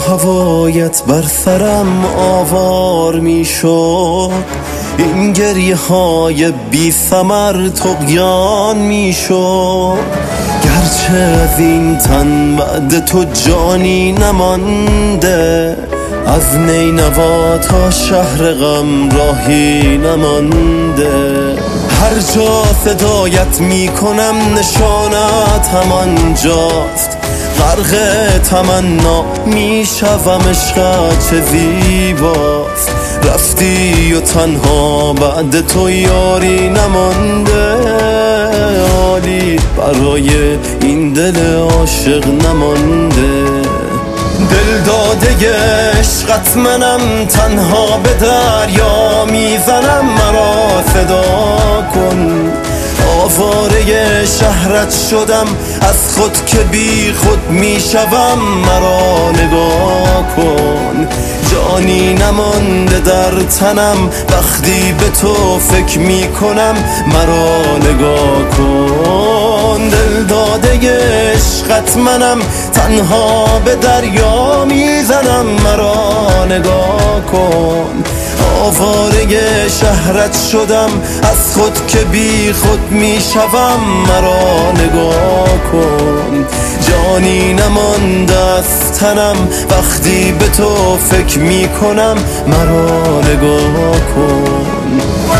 هوایت بر سرم آوار می شد، این گریه های بی ثمر طغیان می شد. گرچه از این تن بعد تو جانی نمانده، از نینوا تا شهر غم راهی نمانده. هر جا صدایت می کنم نشانت همانجاست، غرق تمنا می شوم عشقت چه زیباست. رفتی و تنها بعد تو یاری نمانده، حالی برای این دل عاشق نمانده. دل داده عشقت منم، تنها به دریا میزنم، مرا فدا کن. آواره شهرت شدم، از خود که بی خود میشوم، مرا نگاه کن. جانی نمانده در تنم، وقتی به تو فکر میکنم، مرا نگاه کن. دل داده عشقت منم، تنها به دریا میزنم، مرا نگاه کن. آواره شهرت شدم، از خود که بی خود میشوم، مرا نگاه کن. جانی نمانده از تنم، وقتی به تو فکر میکنم، مرا نگاه کن.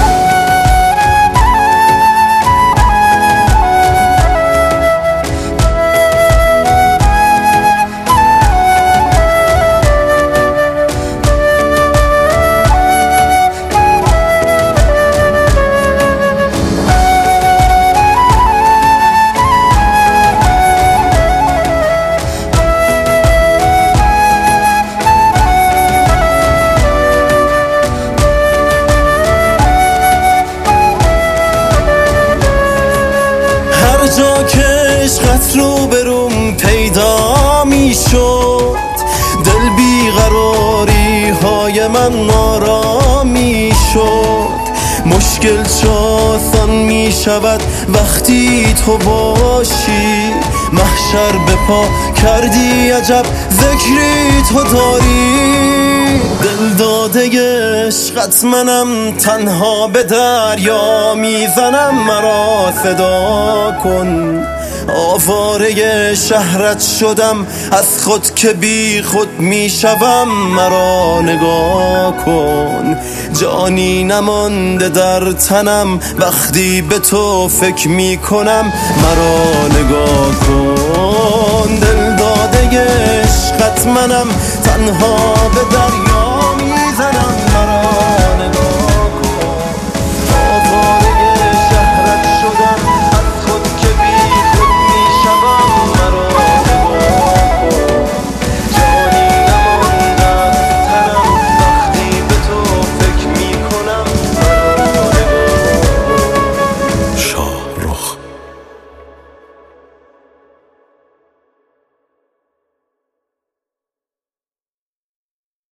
جا که عشقت رو بروم پیدا می شد، دل بیقراری های من آرام می شد. مشکل چه آسان می شود وقتی تو باشی، محشر به پا کردی عجب ذکری تو داری. دل داده عشقت منم، تنها به دریا میزنم، مرا فدا کن. آواره شهرت شدم، از خود که بی خود میشوم، مرا نگاه کن. جانی نمانده در تنم، وقتی به تو فکر میکنم، مرا نگاه کن. دل داده عشقت منم، تنها به دریا